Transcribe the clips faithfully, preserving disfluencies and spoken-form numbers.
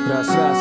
Раз, раз.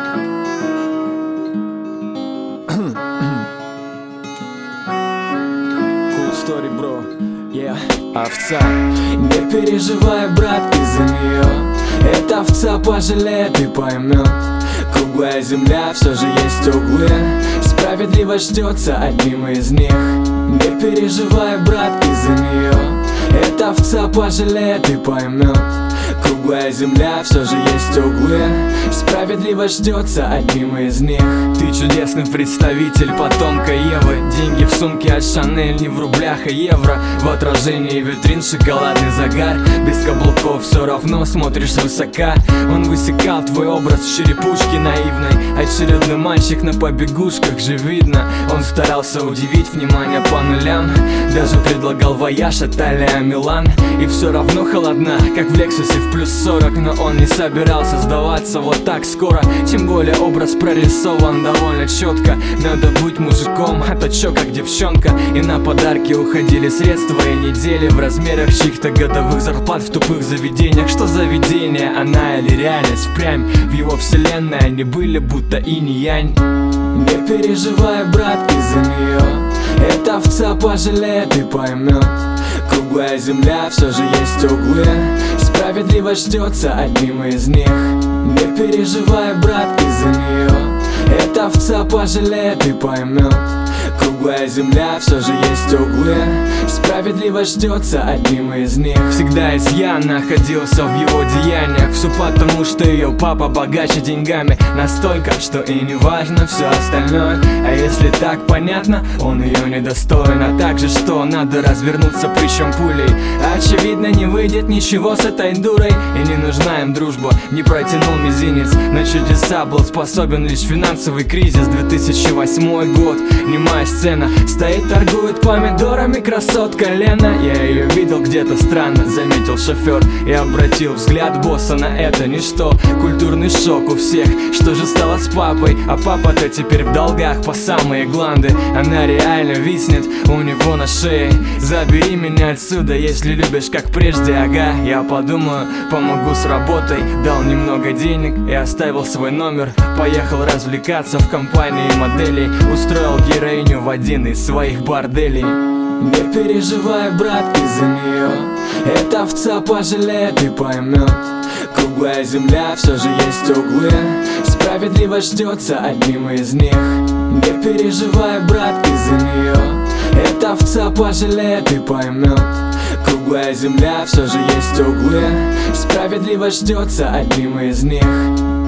Cool story, bro. Yeah. Овца. Не переживай, брат, из-за нее. Эта овца пожалеет и поймет. Круглая земля, все же есть углы. Справедливость ждется одним из них. Не переживай, брат, из-за нее. Эта овца пожалеет и поймет. Круглая земля, все же есть углы. Справедливость ждется одним из них. Ты чудесный представитель потомка Евы. Деньги в сумке от Шанель, не в рублях, а евро. В отражении витрин шоколадный загар. Без каблуков все равно смотришь свысока. Он высекал твой образ в черепушке наивной. Очередной мальчик на побегушках же видно. Он старался удивить внимание по нулям. Даже предлагал вояж Италия, Милан. И все равно холодна, как в Лексусе в плюс сорок. Но он не собирался сдаваться вот так скоро. Тем более образ прорисован довольно четко. Надо быть мужиком, а то чё как девчонка. И на подарки уходили средства и недели в размерах чьих-то годовых зарплат в тупых заведениях. Что за видение, она или реальность впрямь? В его вселенной они были будто инь и янь. Не переживай, брат, из-за нее. Эта овца пожалеет и поймет. Круглая земля, все же есть углы. Справедливость ждется одним из них. Не переживай, брат, из-за нее. Эта овца пожалеет и поймет. Круглая земля, все же есть углы. Справедливость ждется одним из них. Всегда изъян находился в его деяниях. Все потому, что ее папа богаче деньгами. Настолько, что и не важно все остальное. А если так понятно, он ее недостоин. А также, что надо развернуться, причем пулей. Очевидно, не выйдет ничего с этой дурой. И не нужна им дружба, не протянул мизинец. На чудеса был способен лишь финансовый кризис. Две тысячи восьмой год, немая сцена. Стоит, торгует помидорами красотка Лена. Я ее видел где-то странно, заметил шофер. И обратил взгляд босса на это ничто. Культурный шок у всех, что же стало с папой? А папа-то теперь в долгах по самые гланды. Она реально виснет у него на шее. Забери меня отсюда, если любишь как прежде. Ага, я подумаю, помогу с работой. Дал немного денег и оставил свой номер. Поехал развлекаться в компании моделей. Устроил героиню в один из своих борделей. Не переживай, брат, из-за нее. Эта овца пожалеет и поймет. Круглая земля, все же есть углы. Справедливость ждется одним из них. Не переживай, брат, из-за нее. Эта овца пожалеет и поймет. Круглая земля, все же есть углы. Справедливость ждется одним из них.